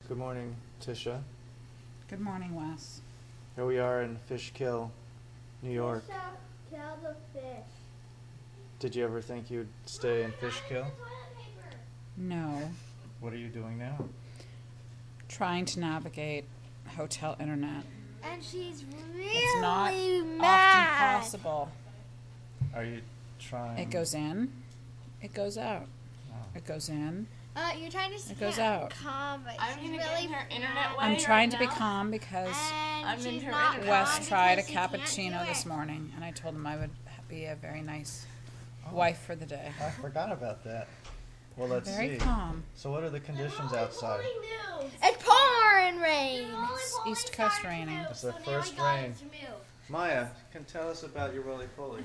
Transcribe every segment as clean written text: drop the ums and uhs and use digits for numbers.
Good morning, Tisha. Good morning, Wes. Here we are in Fishkill, New York. Tisha, kill the fish. Did you ever think you'd stay in Fishkill? No. What are you doing now? Trying to navigate hotel internet. And she's really It's not mad. often possible. Are you trying? It goes in, it goes out. Oh. It goes in. You're trying to It goes out. calm, but I'm she's gonna really get in her internet mad. way I'm trying to right be now. calm because And I'm in she's her not internet. calm Wes tried a because she can't do cappuccino this it. morning, and I told him I would be a very nice Oh. wife for the day. I forgot about that. Well, let's Very see. calm. So what are the conditions outside? It's pouring rain. It's East Coast raining. It's the first rain. Maya, can tell us about your roly-poly.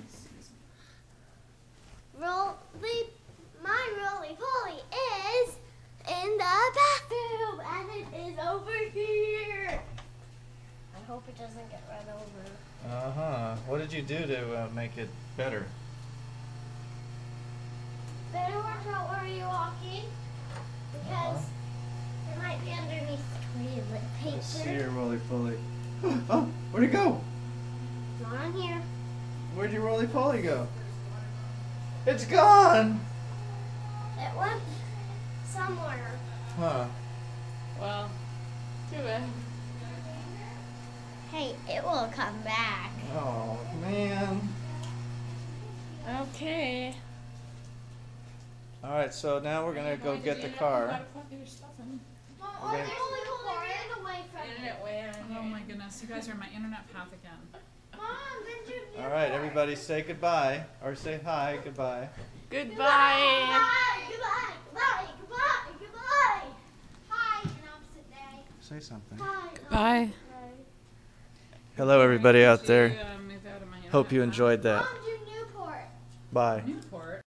My roly-poly is in the bathroom, and it is over here. I hope it doesn't get run over. Uh-huh. What did you do to make it better? Better watch out where you're walking, because it might be underneath toilet Let's see paper. your roly-poly. Oh, where'd it go? Not on here. Where'd your roly-poly go? It's gone! It went somewhere. Huh. Well, too bad. Hey, it will come back. Oh, man. Okay. Alright, so now we're gonna go get the car. Mom, Okay. Internet way on Oh here. my goodness, you guys are my internet path again. Mom, then you Alright, everybody say goodbye. Or say hi, goodbye. Goodbye. Goodbye, goodbye, goodbye, goodbye, goodbye. Hi, an opposite day. Say something. Hi. Bye. Hello, everybody out there. Move out of my Hope you internet enjoyed that. Mom, do Newport. Bye. path. Newport.